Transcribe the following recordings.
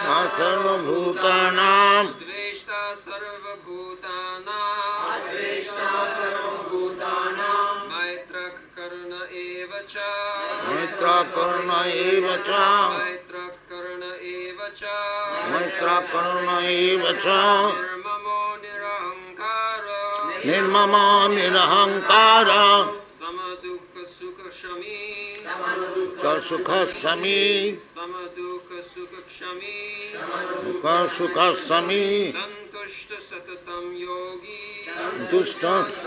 सर्वभूतानां द्वेष्टा सर्वभूतानां मैत्रः करुण एव च मैत्रकरुण एव च मैत्रः करुण एव च मैत्रकरुण एव च निर्ममो निरहङ्कार निर्ममो निरहङ्कार समदुःख सुख क्षमी सुख समी समदुःख सुख क्षमी सुख समी संतुष्ट सततं योगी दुष्ट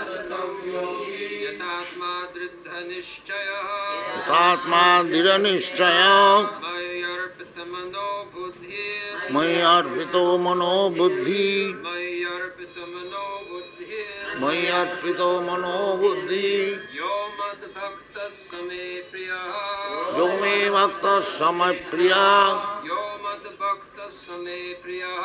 यतात्मा दृढ़ निश्चयः आत्मा दृढ़ निश्चय मय्यर्पितमनो बुद्धिर् मयि अर्पितो मनो बुद्धि मय्यर्पितमनो बुद्धिर् मयि अर्पितो मनो बुद्धि यो मद्भक्तः स मे प्रियः यो मे भक्त समय प्रिया यो मद्भक्तः स मे प्रियः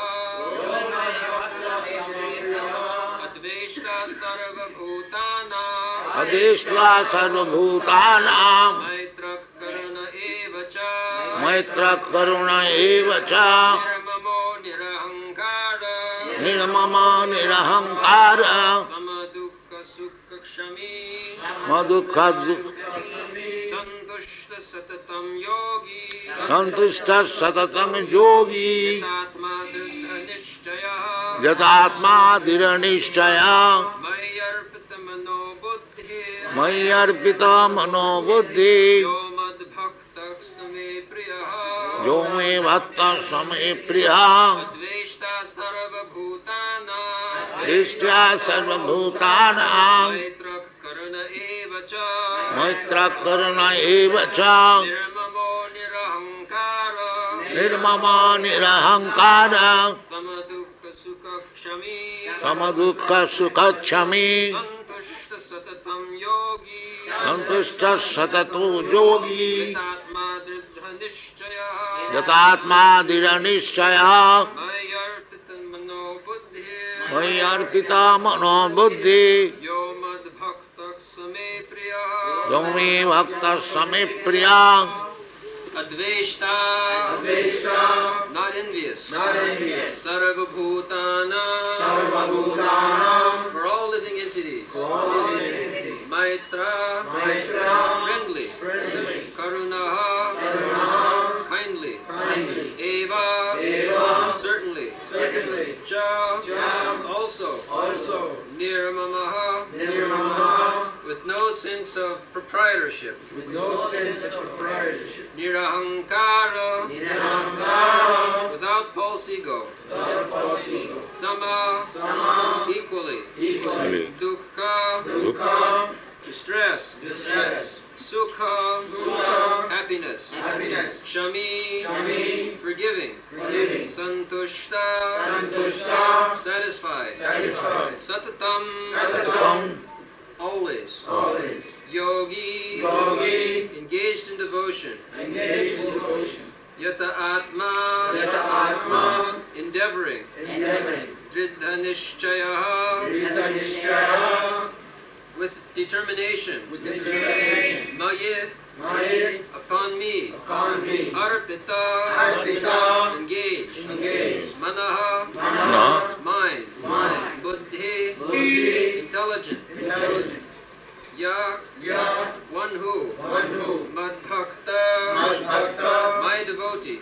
अद्वेष्टा सर्वभूतानां अदेष्ट्वा सर्वभूतानां मैत्रः करुण एव च मैत्रकरुण एव च निर्ममो निरहङ्कार निर्ममो निरहङ्कार समदुःख सुख क्षमी मदुःख संतुष्ट सततं योगी संतुष्ट सततं योगी आत्मा दृढ़ निश्चयः यथात्मा दृढ़ निश्चय मय्यर्पित मनो बुद्धिर् मयि अर्पित मनो बुद्धि यो मद्भक्तः स मे प्रियः यो मे भक्त समय प्रिया द्वेष्टा सर्वभूतानां दृष्ट्या सर्वभूतानां मैत्रः करुण एव च मैत्रकरुण एव च निर्ममो निरहङ्कार निर्ममो निरहङ्कार समदुःख सुख क्षमी समदुःख सुख क्षमी संतुष्ट सततं योगी संतुष्ट सततो योगी आत्मा दृढ़ निश्चयः यथात्मा दृढ़ निश्चय मय्यर्पित मनो बुद्धिर् मयि अर्पित मनो बुद्धि यो मद्भक्तः स मे प्रियः यो मे भक्त समय प्रिया अद्वेष्टा not envious sarvabhutana for all living entities maitra friendly karunaha kindly eva certainly cha also nirmamaha with no sense of proprietorship nirahankara without false ego sama equally dukkha distress sukha happiness shami forgiving santushta satisfied satatam always yogi engaged in devotion yata atma endeavoring dridha nishchayah with determination maye upon me arpita engaged manaha mind buddhi intelligent ya one who madbhakta my devotee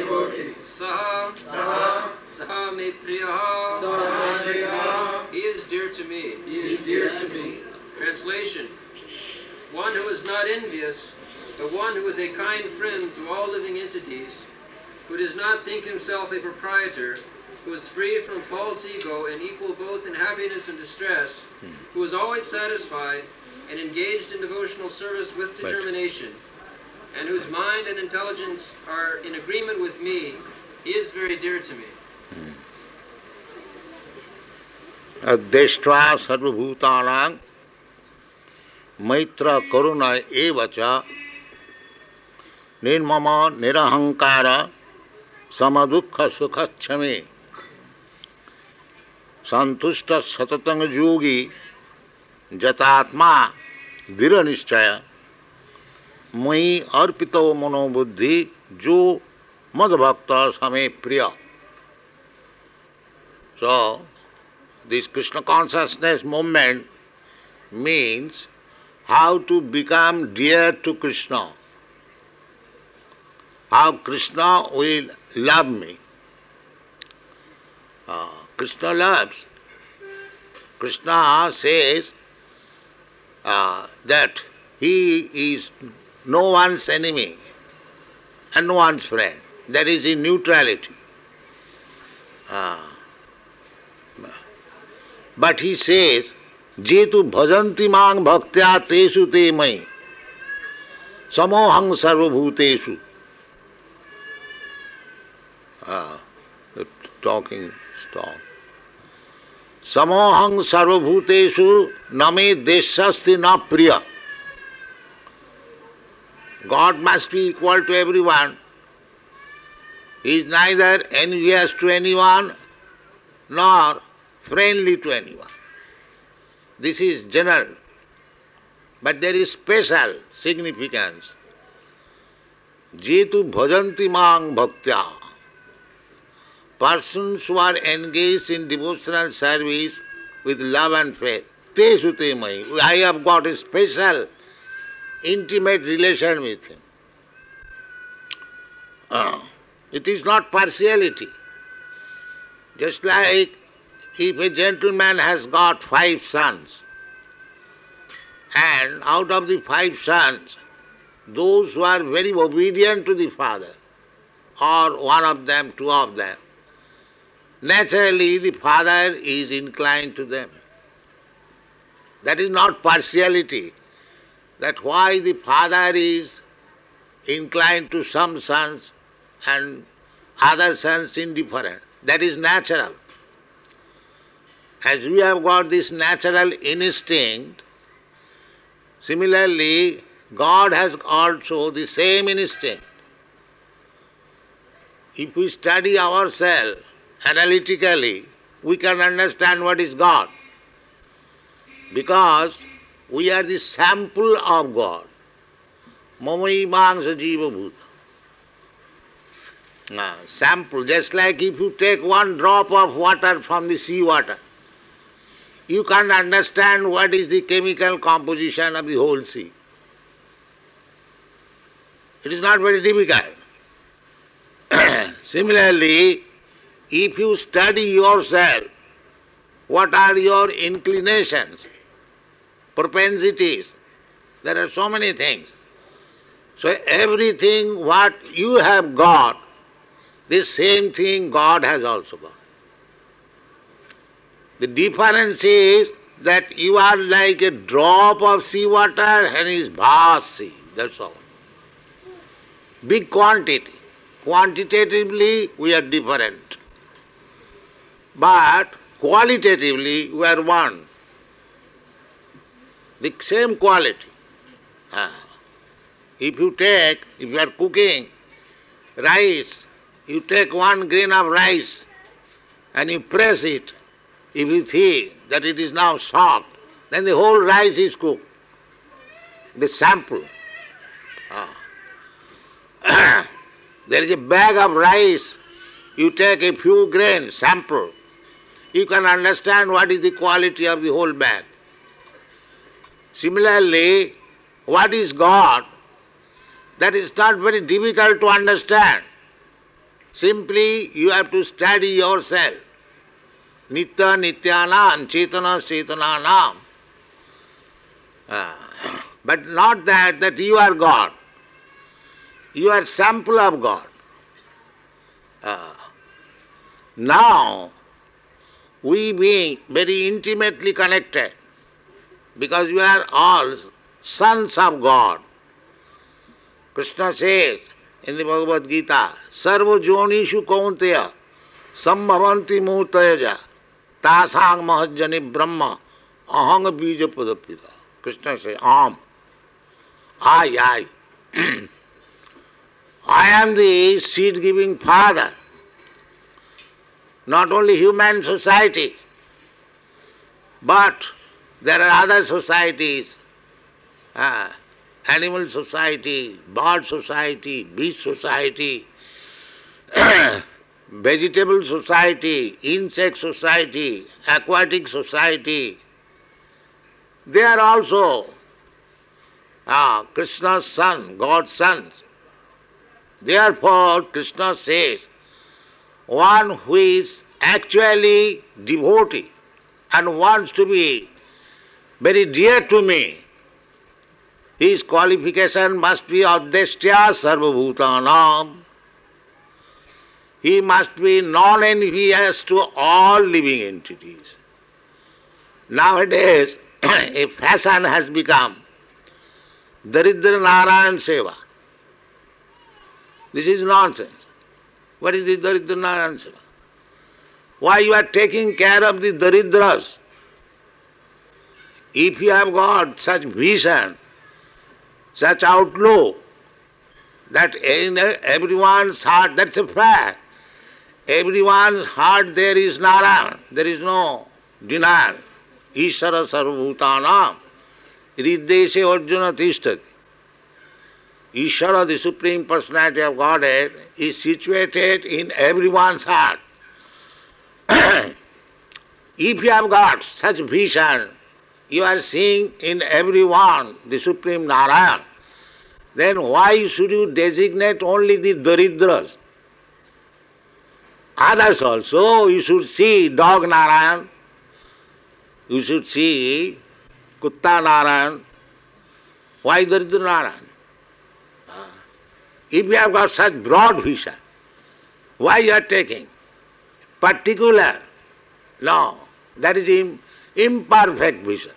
saha me priyaha he is dear to me translation one who is not envious but one who is a kind friend to all living entities who does not think himself a proprietor who is free from false ego and equal both in happiness and distress who is always satisfied and engaged in devotional service with determination, and whose mind and intelligence are in agreement with me, he is very dear to me. अद्वेष्ट्वा सर्वभूतानां मैत्र करुण एव च निर्मम निरहंकार समदुःख सुख क्षमे संतुष्ट सततं योगी जतात्मा दृढ़ निश्चय मयि अर्पितो मनोबुद्धि जो Madhbhakta Same Priya. So, this Krishna consciousness movement means how to become dear to Krishna, how Krishna will love me. Krishna loves. Krishna says that he is no one's enemy and no one's friend. That is in neutrality. But he says, Jetu bhajanti mang bhaktya tesu te mai samohang sarvabhuteshu. The talking stop. Samohang sarvabhuteshu name deshasti na priya. God must be equal to everyone. He is neither envious to anyone nor friendly to anyone. This is general. But there is special significance. Jetu bhajanti mang bhaktya. Persons who are engaged in devotional service with love and faith. Te sute mai. I have got a special, intimate relation with him. It is not partiality. Just like if a gentleman has got 5 sons, and out of the 5 sons, those who are very obedient to the father, or one of them, 2 of them, naturally the father is inclined to them. That is not partiality. That why the father is inclined to some sons and other sons indifferent. That is natural. As we have got this natural instinct, similarly, God has also the same instinct. If we study ourselves analytically, we can understand what is God. Because we are the sample of God. Mamai mangsa jiva bhuta. Sample, just like if you take 1 drop of water from the sea water, you can't understand what is the chemical composition of the whole sea. It is not very difficult. Similarly, if you study yourself, what are your inclinations, propensities? There are so many things. So everything what you have got, this same thing God has also got. The difference is that you are like a drop of sea water and He is vast sea, that's all. Big quantity. Quantitatively we are different. But qualitatively we are one. The same quality. If you are cooking rice, you take 1 grain of rice and you press it. If you see that it is now soft, then the whole rice is cooked. The sample. There is a bag of rice, you take a few grains, sample. You can understand what is the quality of the whole bag. Similarly, what is God? That is not very difficult to understand. Simply you have to study yourself. Nitya nityanam, chetana chetananam. But not that you are God. You are sample of God. Now, we being very intimately connected, because we are all sons of God. Krishna says in the Bhagavad Gita, Sarva jonishu kaunteya sambhavanti murtayaja tasang mahajjani brahma ahang bija padapita. Krishna says, I. I am the seed-giving father. Not only human society, but there are other societies, animal society, bird society, beast society, vegetable society, insect society, aquatic society, they are also Krishna's son, God's sons. Therefore, Krishna says, one who is actually devotee and wants to be very dear to me, his qualification must be Adhyasthya Sarvabhutanam. He must be non-envious to all living entities. Nowadays, a fashion has become Daridra Narayan Seva. This is nonsense. What is the Daridra Narayan Seva? Why you are taking care of the Daridras? If you have got such vision, such outlook, that in everyone's heart, that's a fact. Everyone's heart there is Narayan. There is no denial. Ishara Sarvabhutanam. Riddeshe Arjuna Tishtati. Ishara, the Supreme Personality of Godhead, is situated in everyone's heart. If you have got such vision, you are seeing in everyone the Supreme Narayan, then why should you designate only the Daridras? Others also, you should see dog Narayan, you should see Kutta Narayan. Why Daridra Narayan? If you have got such broad vision, why you are taking particular? No, that is imperfect vision.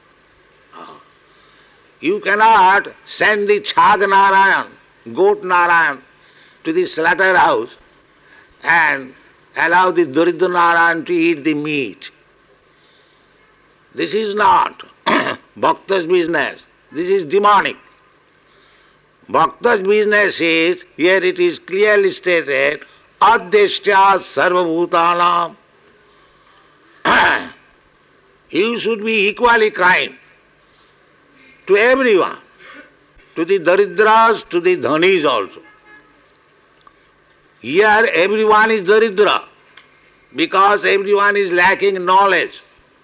You cannot send the Chag Narayan, goat Narayan, to the slaughterhouse and allow the Daridra Narayan to eat the meat. This is not Bhakta's business. This is demonic. Bhakta's business is, here it is clearly stated, Adhyasthya Sarvabhutanam. You should be equally kind to everyone, to the Daridras, to the Dhanis also. Here everyone is Daridra because everyone is lacking knowledge.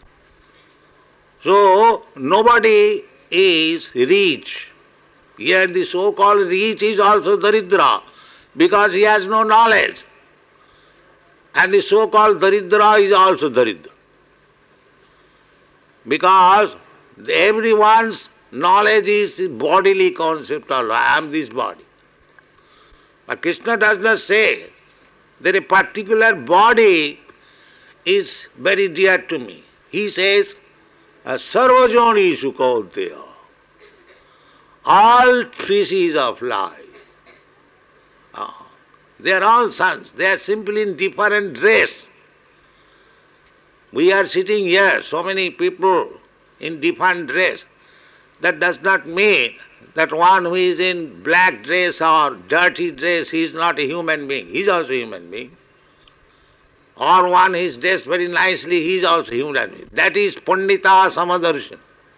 So nobody is rich. Here the so-called rich is also Daridra because he has no knowledge. And the so-called Daridra is also Daridra. Because everyone's knowledge is the bodily concept of I am this body. But Krishna does not say that a particular body is very dear to me. He says, Sarvajani Sukauteya. All species of life. They are all sons. They are simply in different dress. We are sitting here, so many people in different dress. That does not mean that one who is in black dress or dirty dress, he is not a human being. He is also a human being. Or one is dressed very nicely, he is also a human being. That is Pandita Samadarshan.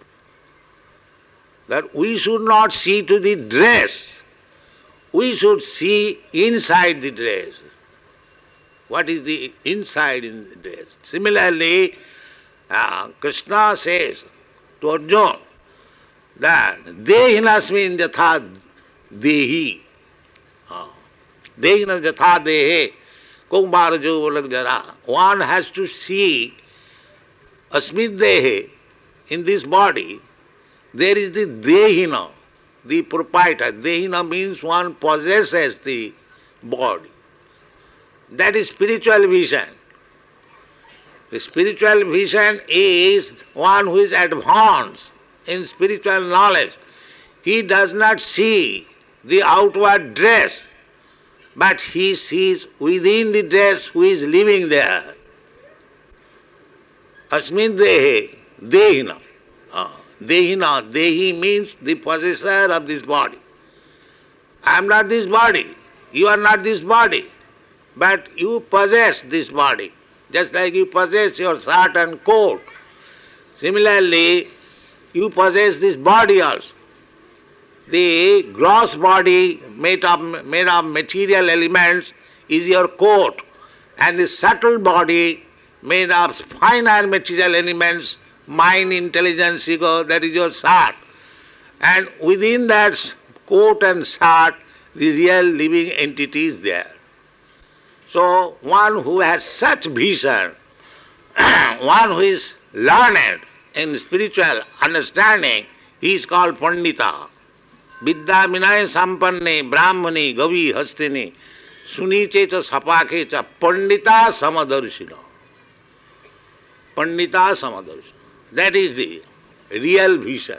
That we should not see to the dress. We should see inside the dress. What is the inside in the dress? Similarly, Krishna says to Arjuna that Dehinasmin Jatha Dehi. Dehinas Jatha Dehe Kumbharajo Valagjara. One has to see Asmid Dehe, in this body, there is the Dehina, the proprietor. Dehina means one possesses the body. That is spiritual vision. The spiritual vision is one who is advanced in spiritual knowledge. He does not see the outward dress, but he sees within the dress who is living there. Asmin Dehe, Dehina. Dehina, Dehi means the possessor of this body. I am not this body. You are not this body. But you possess this body, just like you possess your shirt and coat. Similarly, you possess this body also. The gross body made of material elements is your coat, and the subtle body made of finer material elements, mind, intelligence, ego, that is your shirt. And within that coat and shirt, the real living entity is there. So one who has such vision, one who is learned in spiritual understanding, he is called Pandita. Vidya Vinaya Sampanne Brahmani Gavi Hastini Suniche cha Sapake cha Pandita Samadarshina. Pandita Samadarshina. That is the real vision.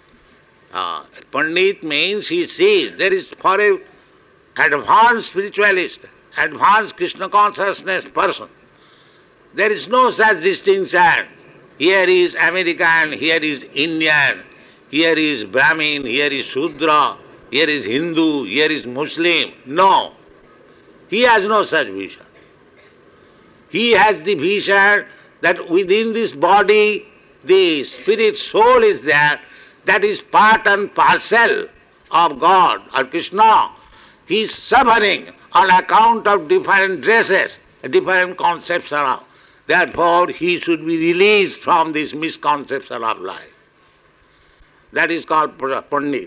Pandit means he sees there is for a advanced spiritualist, advanced Krishna consciousness person, there is no such distinction. Here is American, here is Indian, here is Brahmin, here is Shudra, here is Hindu, here is Muslim. No. He has no such vision. He has the vision that within this body the spirit soul is there, that is part and parcel of God or Krishna. He is suffering on account of different dresses, different concepts around. Therefore, he should be released from this misconception of life. That is called Pandit.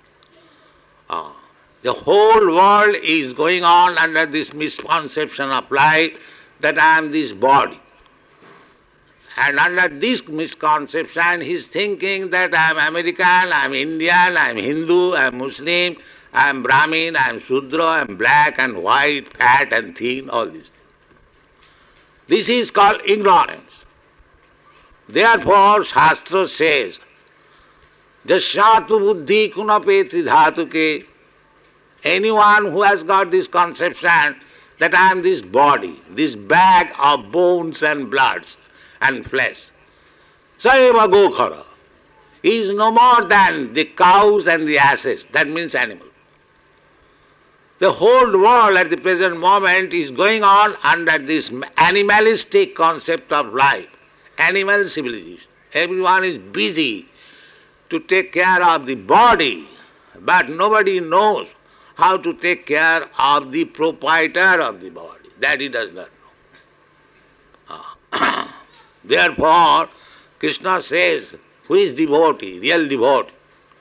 The whole world is going on under this misconception of life that I am this body. And under this misconception, he is thinking that I am American, I am Indian, I am Hindu, I am Muslim, I am Brahmin, I am Shudra, I am black and white, fat and thin, all these things. This is called ignorance. Therefore, Shastra says, Jasyatu buddhi kunapeti dhatuke, anyone who has got this conception that I am this body, this bag of bones and bloods and flesh, Saeva gokhara, he is no more than the cows and the asses, that means animal. The whole world at the present moment is going on under this animalistic concept of life, animal civilization. Everyone is busy to take care of the body, but nobody knows how to take care of the proprietor of the body. That he does not know. Therefore, Krishna says, who is devotee, real devotee?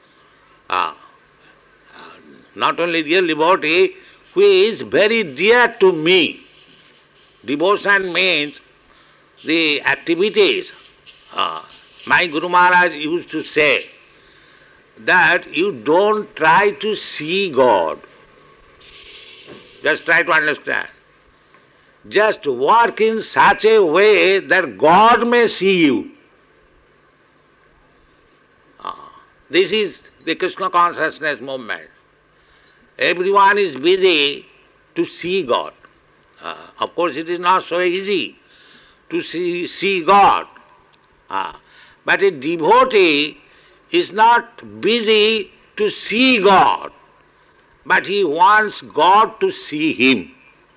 Not only real devotee, who is very dear to me. Devotion means the activities. My Guru Maharaj used to say that you don't try to see God. Just try to understand. Just work in such a way that God may see you. This is the Krishna consciousness movement. Everyone is busy to see God. Of course, it is not so easy to see God. But a devotee is not busy to see God, but he wants God to see him.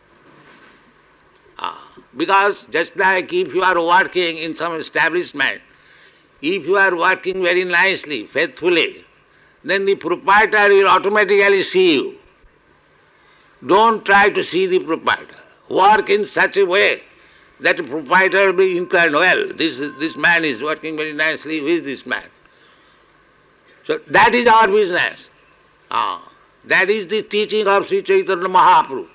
Because just like if you are working in some establishment, if you are working very nicely, faithfully, then the proprietor will automatically see you. Don't try to see the proprietor. Work in such a way that the proprietor will be inclined, well, this man is working very nicely, who is this man? So that is our business. That is the teaching of Sri Chaitanya Mahaprabhu.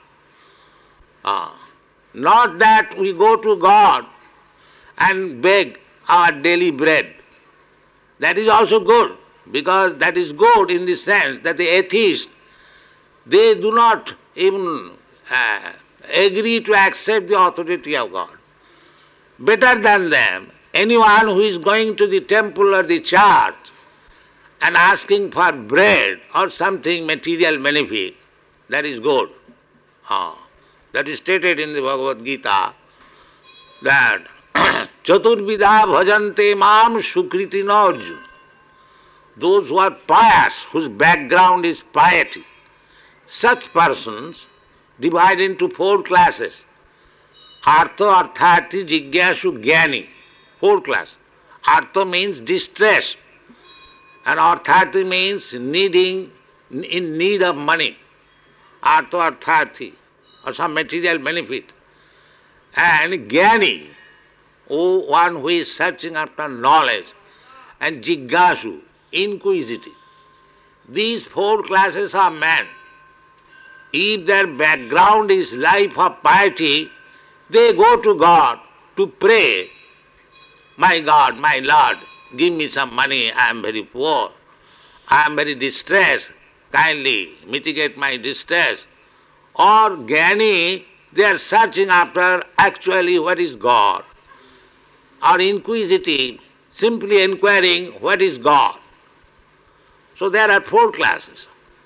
Not that we go to God and beg our daily bread. That is also good, because that is good in the sense that the atheists, they do not even agree to accept the authority of God. Better than them, anyone who is going to the temple or the church and asking for bread or something material benefit, that is good. That is stated in the Bhagavad Gita that Chaturvidha bhajante mam sukritina arjuna. Those who are pious, whose background is piety, such persons divide into 4 classes. Artha, Arthati, Jigyashu, Jnani. 4 classes. Artha means distress, and Arthati means in need of money. Artha, Arthati, or some material benefit. And Jnani, one who is searching after knowledge, and Jiggasu, inquisitive. These four classes of men, if their background is life of piety, they go to God to pray, my God, my Lord, give me some money, I am very poor, I am very distressed, kindly mitigate my distress. Or Jnani, they are searching after actually what is God. Or inquisitive, simply inquiring what is God. So there are four classes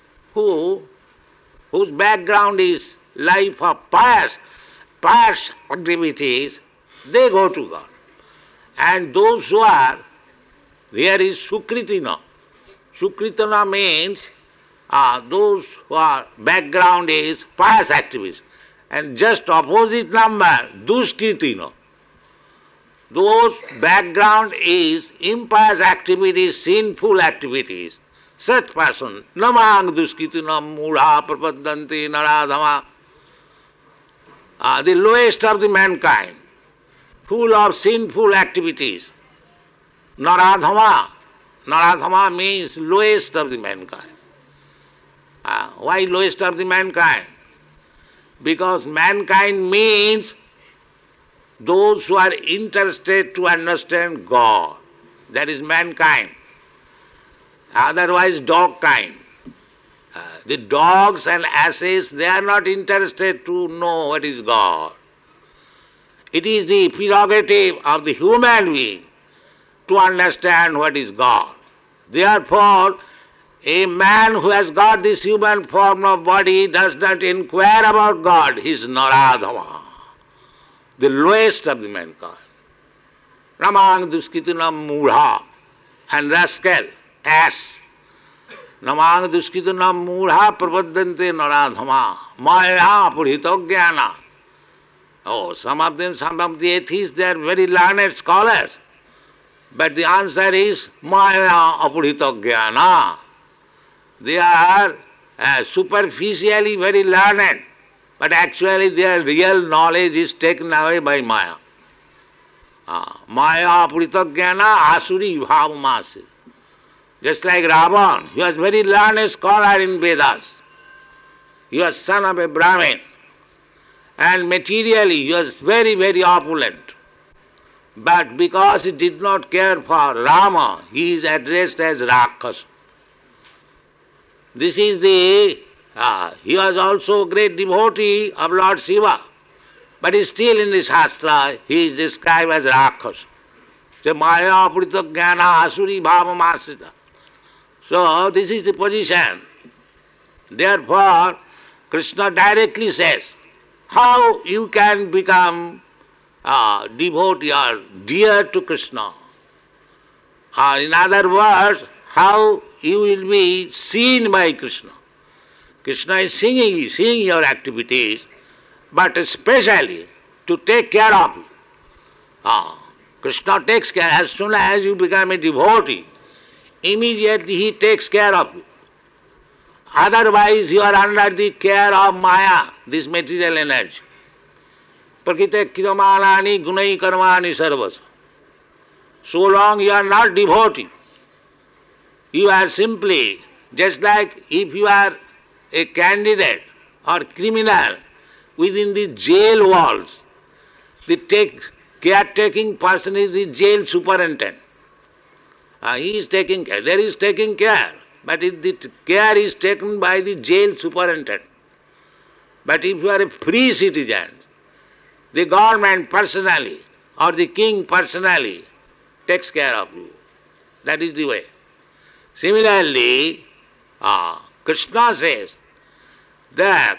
whose background is life of pious activities, they go to God. And those who are, there is Sukritina. Sukritina means those who are background is pious activities. And just opposite number, Duskritina. Those background is impious activities, sinful activities. Such person, namang duskitinam mudha prapadanti naradhama, the lowest of the mankind, full of sinful activities. Naradhama, naradhama means lowest of the mankind. Why lowest of the mankind? Because mankind means those who are interested to understand God. That is mankind. Otherwise dog kind. The dogs and asses, they are not interested to know what is God. It is the prerogative of the human being to understand what is God. Therefore, a man who has got this human form of body does not inquire about God. He is Naradhama, the lowest of the mankind. Namang duskitinam mudha, and rascal, ass. Namang duskitinam mudha prapaddante naradhama, maya purhito jnana. Oh, some of the atheists, they are very learned scholars. But the answer is maya apurhito jnana. They are superficially very learned, but actually their real knowledge is taken away by Maya. Maya apurita jnana asuri bhavamasi. Just like Ravan, he was very learned scholar in Vedas. He was son of a Brahmin. And materially he was very, very opulent. But because he did not care for Rama, he is addressed as Rakshasa. This is he was also a great devotee of Lord Shiva, but still in the Shastra he is described as Rakshasa. So, Maya Apurita Jnana Asuri Bhavamasita. So, this is the position. Therefore, Krishna directly says, how you can become devotee or dear to Krishna. In other words, how you will be seen by Krishna. Krishna is seeing your activities, but especially to take care of you. Krishna takes care. As soon as you become a devotee, immediately he takes care of you. Otherwise you are under the care of Maya, this material energy. Prakite kiramanani gunai karmani sarvasa. So long you are not devotee, you are simply, just like if you are a candidate or criminal within the jail walls, the caretaking person is the jail superintendent. He is taking care, there is taking care, but the care is taken by the jail superintendent. But if you are a free citizen, the government personally or the king personally takes care of you. That is the way. Similarly, Krishna says that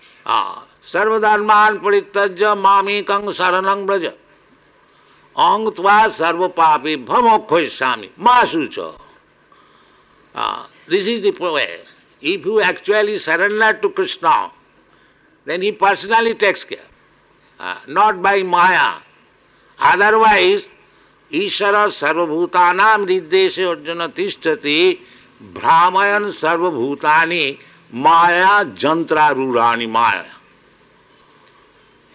Sarvadharman parittajya mamikang saranang braja aham tva sarva papi bhamokhoisami masucha. This is the way. If you actually surrender to Krishna, then he personally takes care, not by Maya. Otherwise, Ishara sarvabhutanam riddeshe arjuna tishtati brahmayan sarvabhutani maya jantra rurani maya.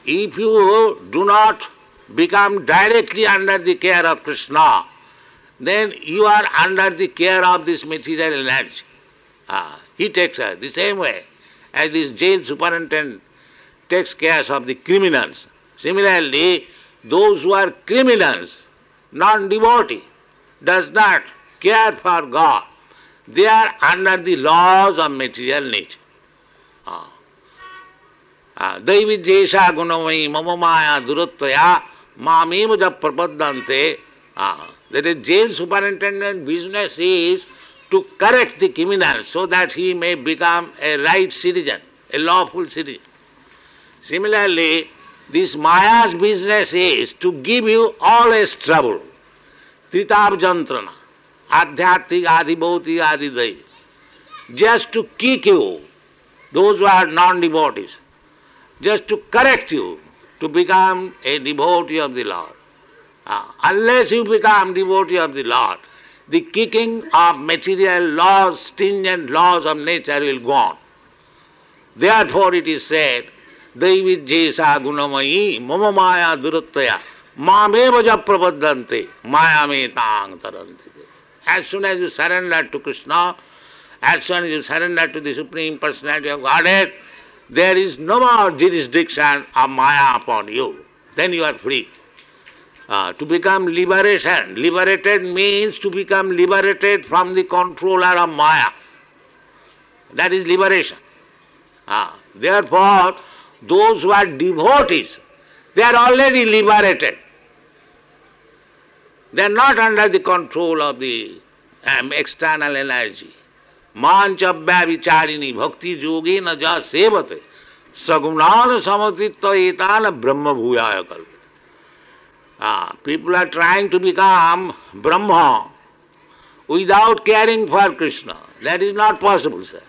if you do not become directly under the care of Krishna, then you are under the care of this material energy. He takes us the same way as this jail superintendent takes care of the criminals. Similarly, those who are criminals, non-devotee, does not care for God. They are under the laws of material nature. Daivijesha gunamai mama maya duruttaya mameva ja prapaddante. That is, jail superintendent business is to correct the criminal so that he may become a right citizen, a lawful citizen. Similarly, this Maya's business is to give you always trouble. Tritab jantrana, adhyattik, adhibhautik, adidai. Just to kick you, those who are non-devotees, just to correct you to become a devotee of the Lord. Unless you become devotee of the Lord, the kicking of material laws, stringent laws of nature will go on. Therefore it is said, Daivijesha gunamayi mama maya duruttaya mameva ja prapaddante maya me tang taranti. As soon as you surrender to Krishna, as soon as you surrender to the Supreme Personality of Godhead, there is no more jurisdiction of Maya upon you. Then you are free. To become liberated means to become liberated from the controller of Maya. That is liberation. Therefore, those who are devotees, they are already liberated. They are not under the control of the external energy. Manchabhya vicharini bhakti yogi na ja sevate sagunana samatitva etana brahma bhuyaya kalpita. People are trying to become Brahma without caring for Krishna. That is not possible, sir.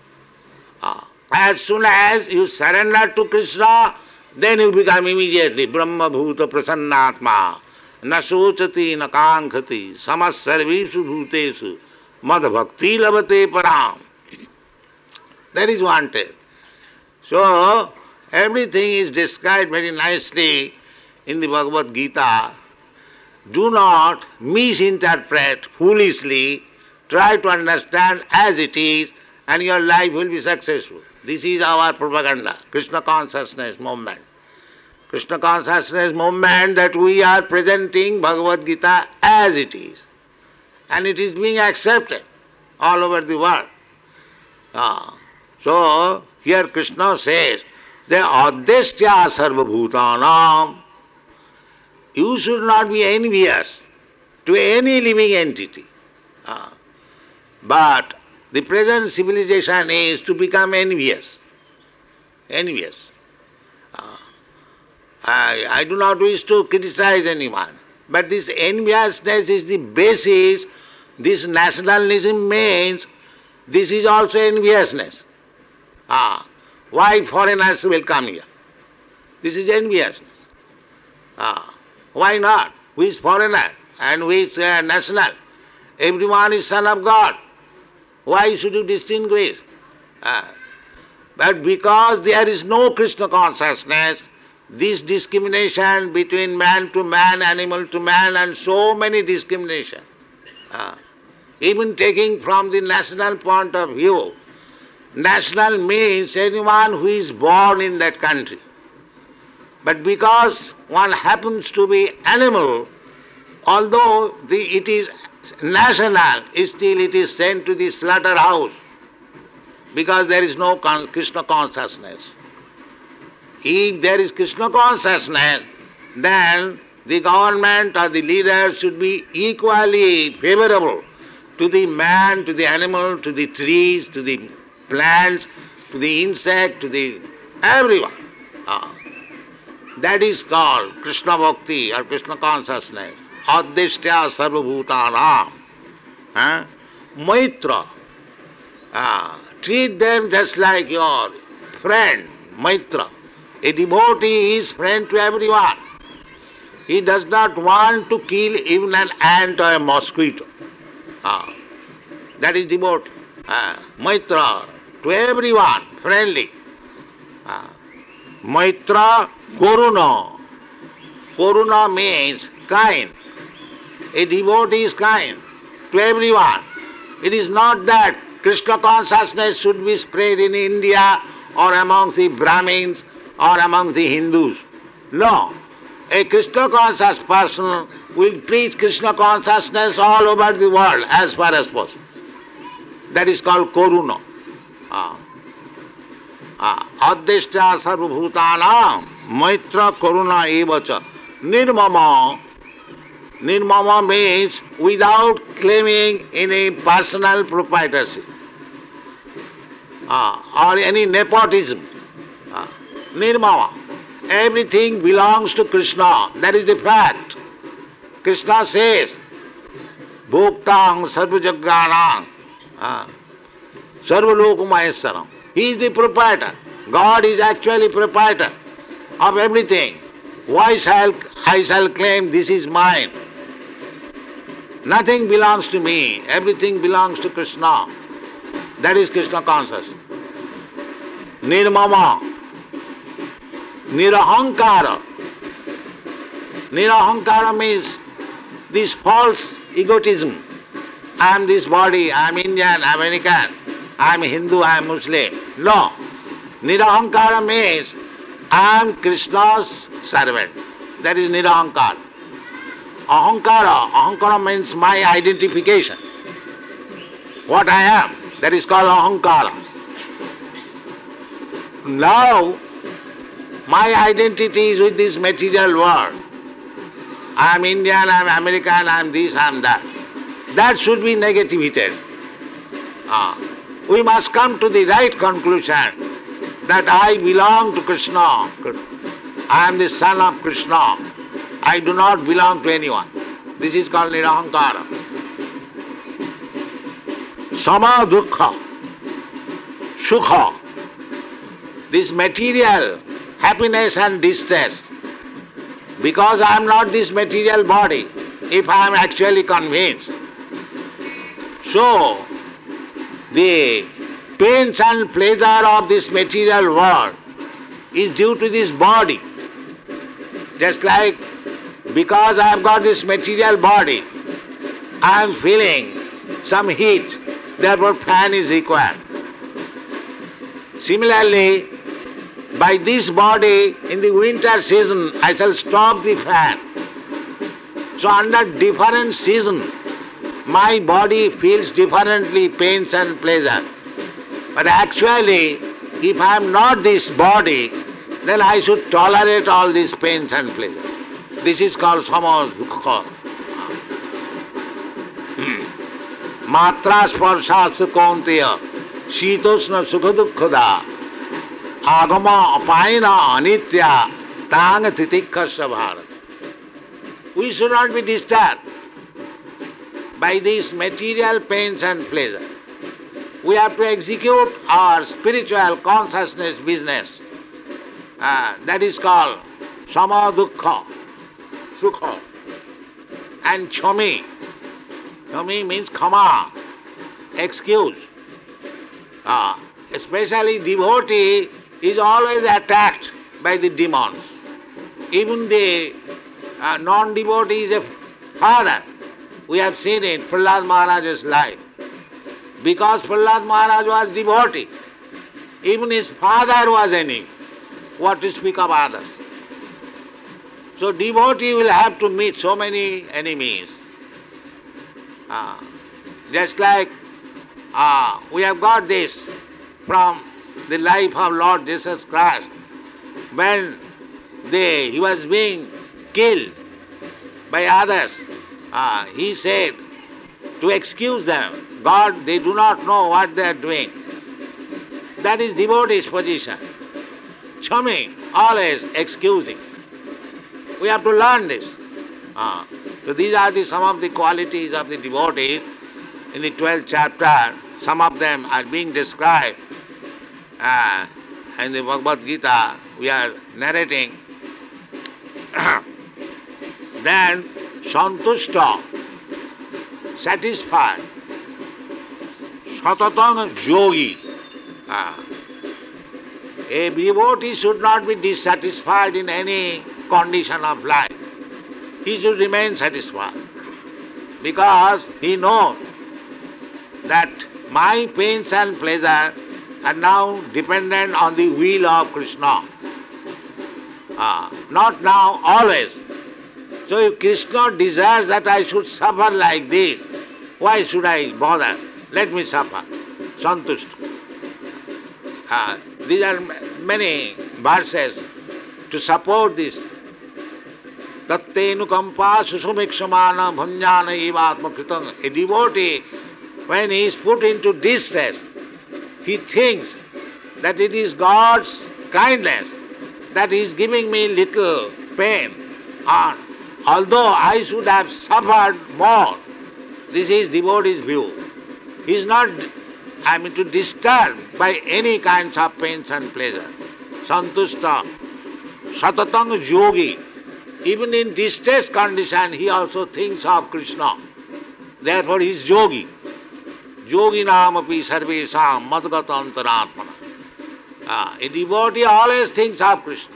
As soon as you surrender to Krishna, then you become immediately Brahma Bhuta Prasannatma, na sochati na kankhati, samas sarvesu bhutesu, mad bhakti labate param. That is wanted. So, everything is described very nicely in the Bhagavad Gita. Do not misinterpret foolishly, try to understand as it is, and your life will be successful. This is our propaganda, Krishna consciousness movement. Krishna consciousness movement, that we are presenting Bhagavad Gita as it is. And it is being accepted all over the world. So, here Krishna says, the adhyastya sarvabhutanam. You should not be envious to any living entity. But the present civilization is to become envious. Envious. I do not wish to criticize anyone, but this enviousness is the basis. This nationalism means this is also enviousness. Why foreigners will come here? This is enviousness. Why not? Who is foreigner and who is national? Everyone is son of God. Why should you distinguish? But because there is no Krishna consciousness, this discrimination between man to man, animal to man, and so many discrimination, even taking from the national point of view, national means anyone who is born in that country. But because one happens to be animal, although it is national, still it is sent to the slaughterhouse because there is no Krishna consciousness. If there is Krishna consciousness, then the government or the leaders should be equally favorable to the man, to the animal, to the trees, to the plants, to the insect, to the everyone. That is called Krishna Bhakti or Krishna consciousness. Adhyastya sarvabhutanam. Maitra. Treat them just like your friend, Maitra. A devotee is friend to everyone. He does not want to kill even an ant or a mosquito. That is devotee. Maitra, to everyone, friendly. Maitra Karuna. Karuna means kind. A devotee is kind to everyone. It is not that Krishna consciousness should be spread in India or among the Brahmins or among the Hindus. No. A Krishna conscious person will preach Krishna consciousness all over the world as far as possible. That is called Karuna. Adhyashta sarvabhutanam maitra karuna evacha nirmama. Nirmama means without claiming any personal proprietorship or any nepotism. Nirmama. Everything belongs to Krishna. That is the fact. Krishna says, Bhoktang sarvajagyanam sarvalokamaheswaram. He is the proprietor. God is actually proprietor of everything. Why shall I claim this is mine? Nothing belongs to me. Everything belongs to Krishna. That is Krishna consciousness. Nirmama. Nirahankara. Nirahankara means this false egotism. I am this body, I am Indian, American, I am Hindu, I am Muslim. No. Nirahankara means I am Krishna's servant. That is Nirahankara. Ahankara. Ahankara means my identification. What I am. That is called Ahankara. Now, my identity is with this material world. I am Indian, I am American, I am this, I am that. That should be negativated. We must come to the right conclusion that I belong to Krishna. I am the son of Krishna. I do not belong to anyone. This is called Nirahankara. Sama dukkha, sukha. This material happiness and distress. Because I am not this material body, if I am actually convinced. So, the pains and pleasure of this material world is due to this body. Just like because I have got this material body, I am feeling some heat, therefore fan is required. Similarly, by this body, in the winter season, I shall stop the fan. So under different season, my body feels differently pains and pleasure. But actually, if I am not this body, then I should tolerate all these pains and pleasure. This is called sama dukkha. Matra sparsha sukonteya shitosna sukha dukkhada agama apayana anitya tanga titikkasya bharat. We should not be disturbed by these material pains and pleasure. We have to execute our spiritual consciousness business. That is called sama dukkha, sukha. And chami. Chami means khama, excuse. Especially devotee is always attacked by the demons. Even the non-devotee is a father. We have seen in Prahlad Maharaj's life. Because Prahlad Maharaj was devotee, even his father was enemy. What to speak of others? So devotee will have to meet so many enemies. Just like we have got this from the life of Lord Jesus Christ. When he was being killed by others, he said to excuse them. God, they do not know what they are doing. That is devotee's position. Chami, always excusing. We have to learn this. So these are some of the qualities of the devotees in the 12th chapter. Some of them are being described in the Bhagavad Gita. We are narrating. Then santushta, satisfied. Satatang yogi. A devotee should not be dissatisfied in any condition of life. He should remain satisfied because he knows that my pains and pleasure are now dependent on the will of Krishna. Not now, always. So if Krishna desires that I should suffer like this, why should I bother? Let me suffer. Santushta. These are many verses to support this. Tattenukampa susumiksamana bhanjana ivatma kritam. A devotee, when he is put into distress, he thinks that it is God's kindness that is giving me little pain. And although I should have suffered more, this is devotee's view. He is not, disturbed by any kinds of pains and pleasure. Santushta, satatang yogi. Even in distress condition, he also thinks of Krishna. Therefore he is yogi. Yogi namapi sarvesam madgata antaratmana. A devotee always thinks of Krishna.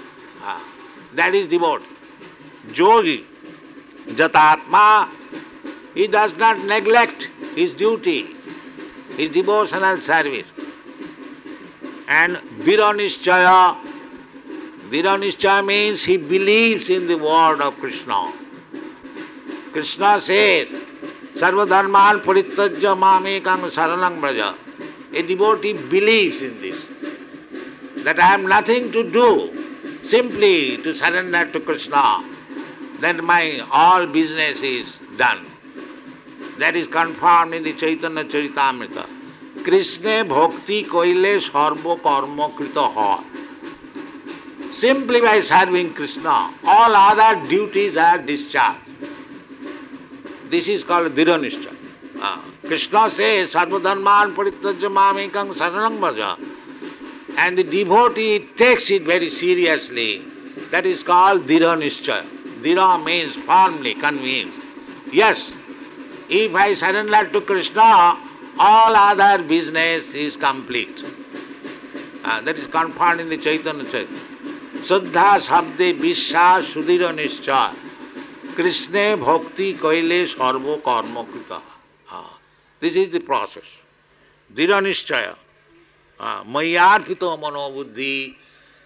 That is devotee. Yogi, jatatma, he does not neglect his duty, his devotional service. And dhira nischaya means he believes in the word of Krishna. Krishna says, sarva dharman parityajya mamekang saranang braja. A devotee believes in this, that I have nothing to do, simply to surrender to Krishna, then my all business is done. That is confirmed in the Chaitanya Charitamrita. Krishna bhakti koile sarva karma krita ha. Simply by serving Krishna, all other duties are discharged. This is called dhira nischaya. Krishna says, sarva dharman parityajya mamekang saranang braja. And the devotee takes it very seriously. That is called dhira nischaya. Dhira means firmly convinced. Yes, if I surrender to Krishna, all other business is complete. That is confirmed in the Chaitanya Charitamrita. Saddha sabde vishya sudhira nischaya. Krishna bhakti kaile sarva karma krita. This is the process. Dhira nischaya. Mayarpito manobuddhi.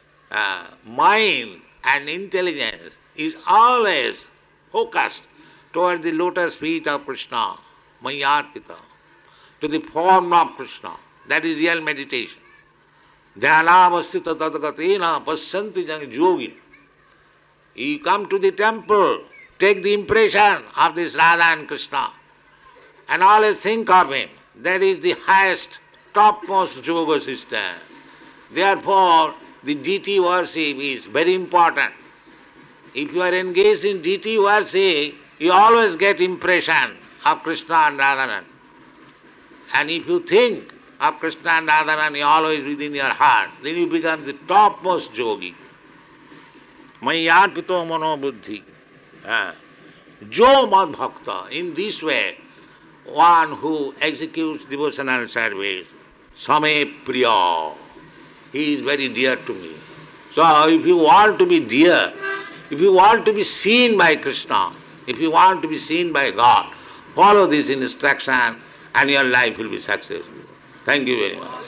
Mind and intelligence is always focused towards the lotus feet of Krishna. Mayarpita. To the form of Krishna. That is real meditation. Dhyanavastita tadgatena pasyanti jang yogi. You come to the temple, take the impression of this Radha and Krishna, and always think of him. That is the highest, topmost yoga system. Therefore, the deity worship is very important. If you are engaged in deity worship, you always get impression of Krishna and Radharani. And if you think of Krishna and Radharani always within your heart, then you become the topmost yogi. Mayarpito mano buddhi. Jo mad bhakta. In this way, one who executes devotional service, same priya. He is very dear to me. So if you want to be dear, if you want to be seen by Krishna, if you want to be seen by God, follow this instruction and your life will be successful. Thank you very much.